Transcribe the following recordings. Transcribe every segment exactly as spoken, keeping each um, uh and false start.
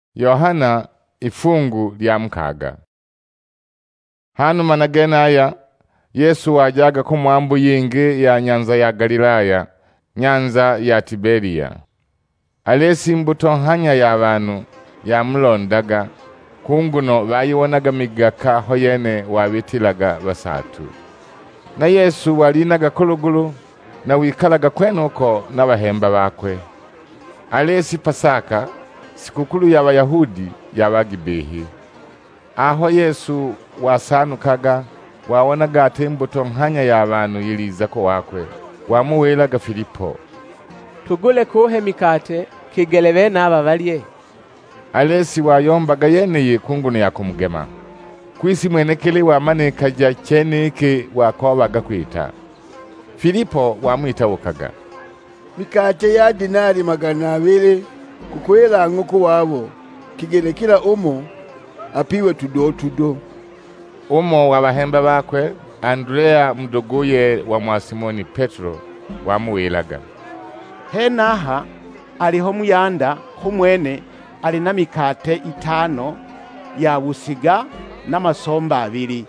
Yohana ifungu lya mkaga. Hanu managenaya Yesu wajaga kumwambu yingi ya nyanza ya Galilaya, nyanza ya Tiberia. Alesi mbuto hanya ya bantu yamulondaga kunguno bayiwonaga migaka hoyene wabitilaga basatu. Na Yesu walinaga kulugulu na wikalaga kwenuko n'abahemba bakwe. Alesi Pasaka, sikukulu y'Abayahudi yabagibehi. Aho Yesu wasanukaga wawonaga ate imbuto nkanya y'abantu yiliza ko wakwe, wamuwelaga Filipo, tugule kuhe mikate kigelebe n'aba balye. Alesi wayombaga yeneye kunguno yakumugema. Kwisi mwenekele wamanekaja cheneke wakobaga kwita. Filipo wamwitawukaga, mikate ya dinari magana abiri kukwela nk'uko wabo kigerekira umo apiwe tudo tudo. Umo wabahemba bakwe Andrea mdogoye wa Mwasimoni Petro wamuwelaga, henaha aliho muyanda humwene alina mikate itano ya busiga n'amasomba abiri.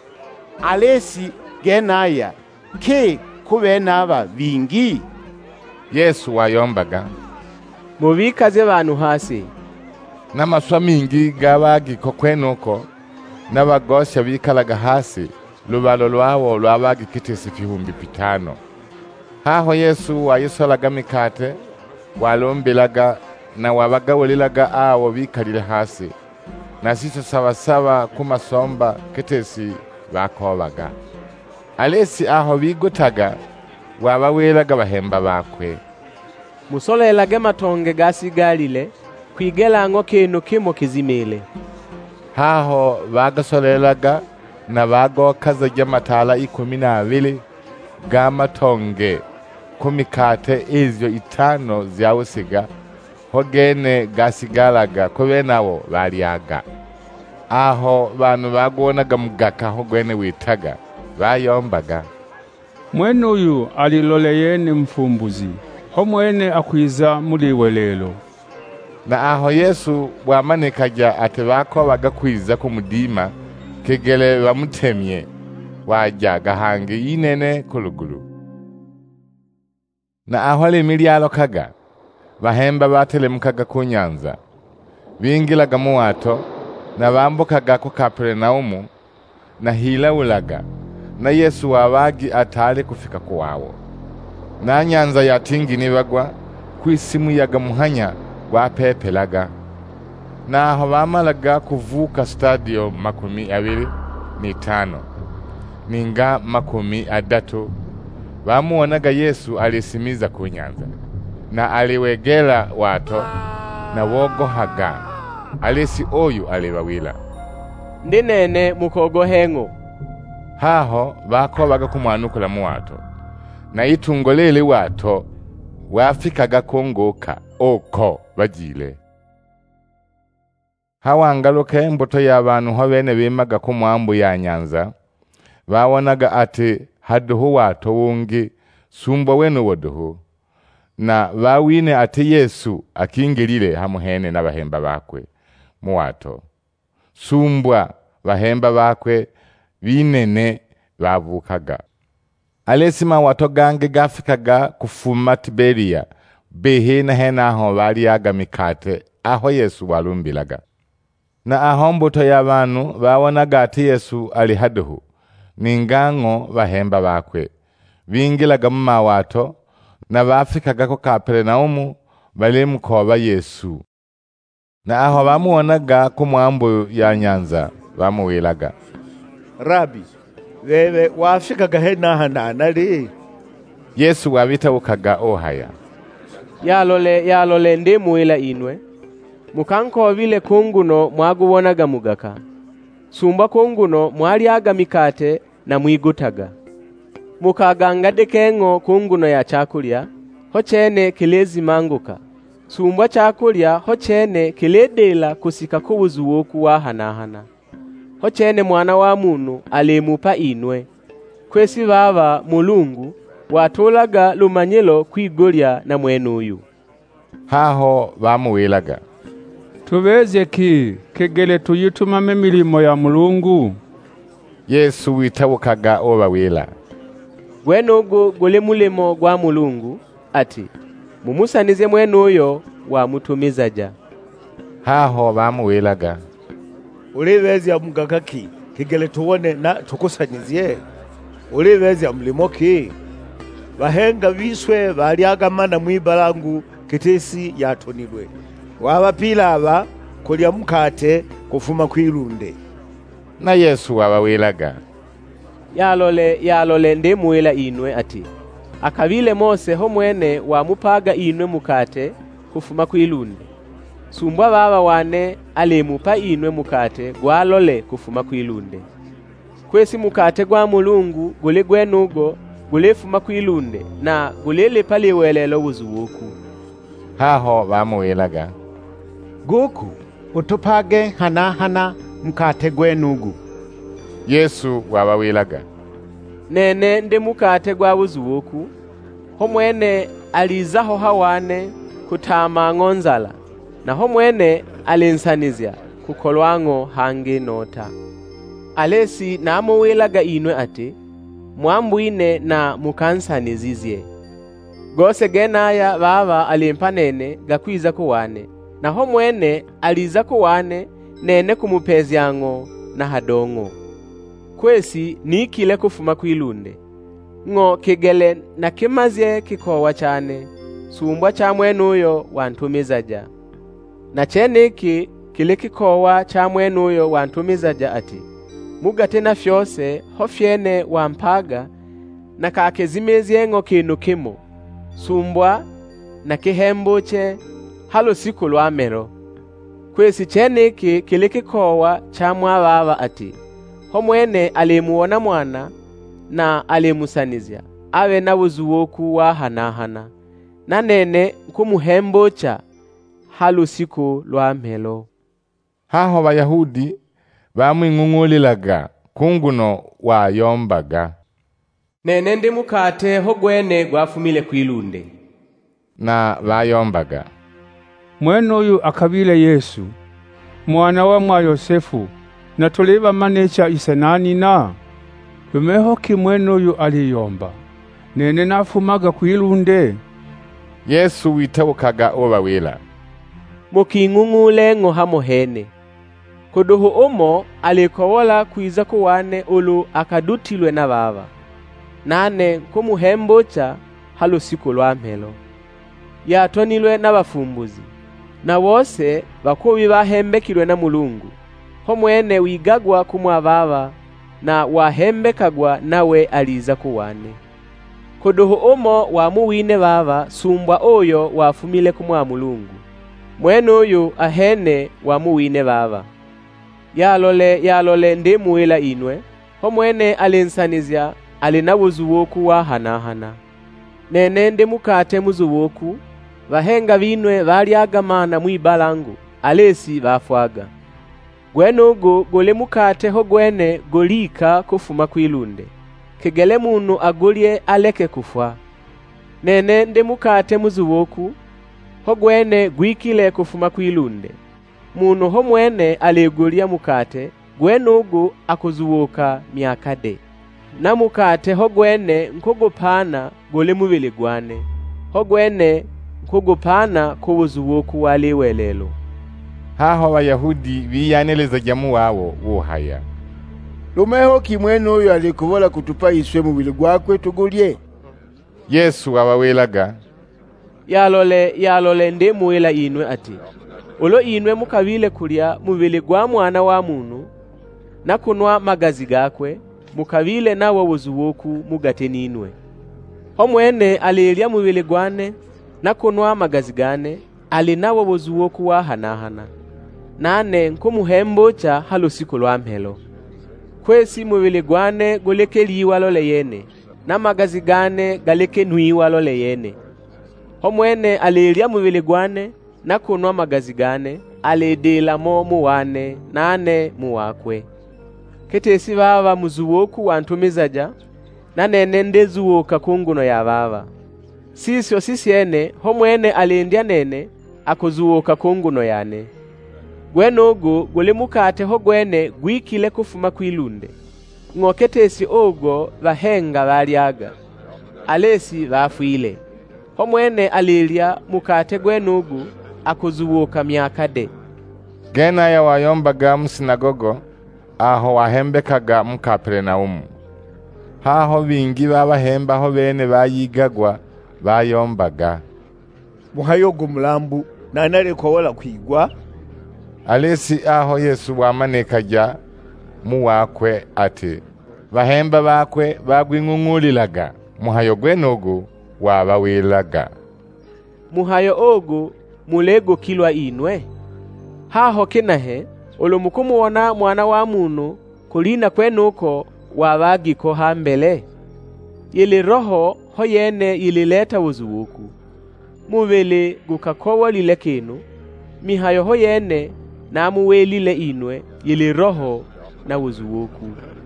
Alesi genaya ke kubena aba bingi. Yesu wayombaga, mubikaze bantu hasi. N'amaswa mingi gabagi ko kwenuko n'abagosha bikalaga hasi, lubalo lwawo lwabagi kitesi fihumbi pitano. Haho Yesu wayisolaga mikate walombilaga na wabagawulilaga awo bikalile hasi, na siso sawa kumasomba kitesi bakobaga. Alesi aho bigutaga wabawelaga bahemba bakwe, musolelage matonge gasigalile kwigelango kinu kimo kizimile. Haho bagasolelaga na bagokaza jamatala ikumi na abili gamatonge kumikate izyo itano zyawusiga hogene gasigalaga kubenawo balyaga. Aho bantu bagonaga mugaka hogwene witaga bayombaga, mwene uyu aliloleyene mfumbuzi, homwene akwiza muliwe lelo. Na aho Yesu wamanekaja ate bakobaga kwiza kumudima kegele bamutemye wajaga hangi yinene kulugulu. Na aho limilyalo kaga bahemba batelemukaga ku nyanza, bingilaga mu wato na bambukaga ku Kapernaumu na hilawulaga, na Yesu wabagi atali kufika kuwawo. Na nyanza yatingini bagwa kwisimu yaga muhanya wapepelaga. Na aho bamalaga kuvuka stadio makumi abiri n'itano ninga makumi adatu, bamuonaga Yesu alisimiza ku nyanza na aliwegela wato na wogohaga. Alesi oyu alibawila, ndinene mukogohengo. Haho bakobaga kumwanukula mu wato, na itungolele wato wafikaga kongoka oko bajile. Hawangaluka imbuto y'abantu ho bene bimaga ku mwambu ya nyanza, bawonaga ati haduhu wato wungi sumbo wenu woduhu, na bawine ati Yesu akingilile hamuhene n'abahemba bakwe mu wato. Sumbwa bahemba bakwe binene bavukaga. Alesima wato gange gafikaga kufuma Tiberia behe na hena aho baliyaga mikate aho Yesu walumbilaga. Na aho mbuto y'abantu bawonaga ati Yesu ali haduhu ningango bahemba bakwe bingilaga mu mawato na bafikaga ko Kapernaumu balimukoba Yesu. Na aho bamuonaga ku mwambu ya nyanza bamuwelaga, Rabi, wewe wafikaga henaha nanali? Yesu wabitawukaga ohaya, yalole yalole ndi muwila inwe mukankobile kunguno mwagubonaga mugaka, sumba kunguno mwalyaga mikate na mwigutaga. Mukagangade kengo kunguno ya chakulya hochene kilezi manguka, sumba chakulya hochene kiledela kusika kubuzuwoku wahanahana. Hochene mwana wa munu alimupa inwe, kwesi baba Mulungu watolaga lumanyelo kwigolya na mwenuyu. Haho bamuwelaga, tubeze ki kegele tuyitumame milimo ya Mulungu? Yesu witabukaga obawila, gwenugu guli mulimo gwa Mulungu, ati mumusanize mwenuyo wamutumizaja. haho bamuwilaga, ulibezya mugakaki kigele tuwone na tukusanyizie? ulibezya mulimo ki? bahenga biswe balyagamana mwibalangu kitesi yatonilwe, wabapila aba kulya mukate kufuma kwilunde. na Yesu wabawilaga, Yalole yalole ndi muwila inwe ati akabile Mose ho mwene wamupaga inwe mukate kufuma kwilunde, sumbwa baba wane alimupa inwe mukate gwalole kufuma kwilunde. Kwesi mukate gwa Mulungu guli gwenugo gulifuma kwilunde na gulele paliwelelo buzuwuku. haho bamuwilaga, Guku utupage hana hana mkate gwenugu. Yesu wabawilaga, Nene ndi mukate gwa buzuwuku, ho mwene alizaho hawane kutama ngonzala, na ho mwene alinsanizya kukolwango hangi nota. Alesi namuwilaga inwe ati mwambwine na mukansanizizye. Gose genaya baba alimpa nene gakwiza kuwane, na ho mwene aliza kuwane nene kumupezyango na hadongo. Kwesi nikile kufuma kwilunde, ngo kigele na kimazye kikowa chane, sumbwa cha mwenuyo wantumizaja. Na cheniki kile kikowa cha mwenuyo wantumizaja ati mugate na fyose hofyene wampaga na kakezimezye ngo kinu kimo, sumbwa na kihembuche halo siku lwamero. Kwesi cheniki kile kikowa cha mwababa ati ho mwene alimuona mwana na alimusanizya awe na buzuwoku wa hanahana, na nene kumuhembucha halo siku lwamelo. haho Bayahudi bamwing'ung'ulilaga kunguno wayombaga, Nene ndi mukate ho gwene gwafumile kwilunde. na bayombaga, Mwenuyu akabile Yesu, mwana wa mwa Yosefu, na tuliba manecha isenani na lumeho ki mwenuyu aliyomba, nene nafumaga kwilunde. Yesu witabukaga obawila, Muking'ung'ule ngo hamohene. Kuduhu umo alikowola kwiza kuwane ulu akadutilwe na baba, nane kumuhembucha halo siku lwamelo. Yatonilwe na bafumbuzi, na wose bakubi bahembekilwe na Mulungu, ho mwene wigagwa kumwa baba na wahembekagwa nawe aliza kuwane. Kuduhu umo wamuwine baba sumbwa oyo wafumile kumwa Mulungu, mwenuyu ahene wamuwine baba. Yalole yalole ndi muwila inwe, ho mwene alinsanizya alina buzuwoku wa hanahana. Nene ndi mukate muzuwoku, bahenga binwe balyagamana mwibalangu, alesi bafwaga. Gwenugu guli mukate ho gwene golika kufuma kwilunde, kigele munu agulye aleke kufwa. Nene ndi mukate muzuwoku, ho gwene gwikile kufuma kwilunde, munu ho mwene aligulya mukate gwenugu akuzuwoka myakade. Na mukate ho gwene nkugupana guli mubili gwane, ho gwene nkugupana kubuzuwoku waliwelelo. haho Abayahudi biyanelezaga mu wabo buhaya, lumeho kimwenuyo alikubola kutupa iswe mubili gwakwe tugulye. Yesu wabawilaga, Yalole yalole ndi muwila inwe ati ulo inwe mukabile kulya mubili gwa mwana wa munu na kunwa magazi gakwe, mukabile nawo buzuwoku mugate ninwe. Ho mwene alilya mubili gwane na kunwa magazi gane, ali nawo buzuwoku wa hanahana, nane nkumuhembucha halo siku lwamelo. Kwesi mubili gwane guleke liwa lole yene, na magazi gane galeke nwiwa lole yene. Ho mwene alilya mubili gwane na kunwa magazi gane, alidila mo muwane nane muwakwe. Ketesi baba muzuwoku wantumizaja, na nene ndezuwoka kunguno ya baba. Sisyo sisiene ho mwene alindya nene akuzuwoka kunguno yane. Gwenogo guli mukate ho gwene gwikile kufuma kwilunde. Ng'oketesi ogo bahenga balyaga. Alesi bafwile. Homwene alilya mukate gwenogu akuzuwoka myakade. Gena ya wayombaga musinagogo aho wahembekaga mu Kaperinaumu. Haho bingi babahemba ho bene bayigagwa bayombaga. Muhayo gumulambu nanale kowola kwigwa. Alesi aho Yesu wamanekaja muwakwe ati bahemba bakwe bagwingunguliraga muhayo gwenogu wabawilaga. Muhayo ogu mulego kilwa inwe. Haho kinahe olumukumuona mwana wa muntu kulina kwenuko wabagiko hambele. Yili roho hoyene yilileta wuzuwuku. Mubele gukakowa lile kinu. Mihayo hoyene na muwelile inwe yili roho na wuzuwuku.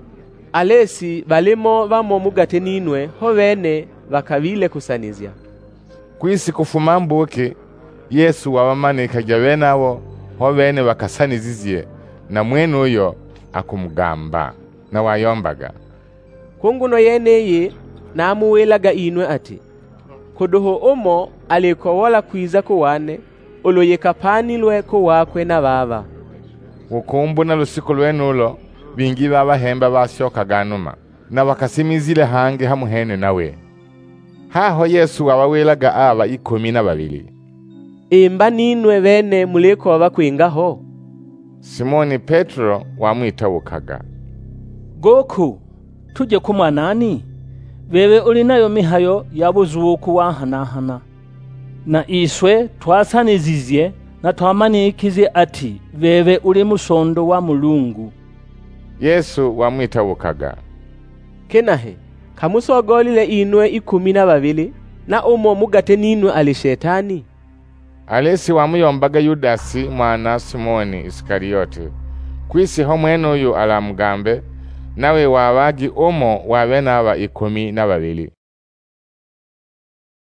Alesi balimo bamo mugate ninwe hovene bakabile kusanizya. Kwisi kufuma mbuke Yesu wabamaneka jabenabo hovene bakasanizizye na mwene uyo akumugamba na wayombaga. Kunguno yeneye namuwelaga inwe ati kuduho umo alikowola kwiza kuwane oloyekapanilwe kuwakwe na baba. Ukumbu na lusiko lwenulo bingi babahemba basyoka ganuma na bakasimizile hange hamuhene nawe. Haho Yesu wabawelaga aba ikumi na babili. Imba ninwe bene muleko wabakwingaho. Simoni Petro wamwitawukaga. Goku, tuje kumwanani? Wewe ulinayo mihayo yabuzuwuku wahanahana. Na iswe twasanizizye na twamanikize ati wewe uli musondo wa Mulungu. Yesu wamwitawukaga. Kenahe, kamusogolile inwe ikumi na babili na umo mugate ninwe ali shetani. Alesi wamuyombaga Yudasi mwana Simoni Iskariote. Kwisi homwene uyu alamugambe nawe wabagi umo wabenaba ikumi na babili.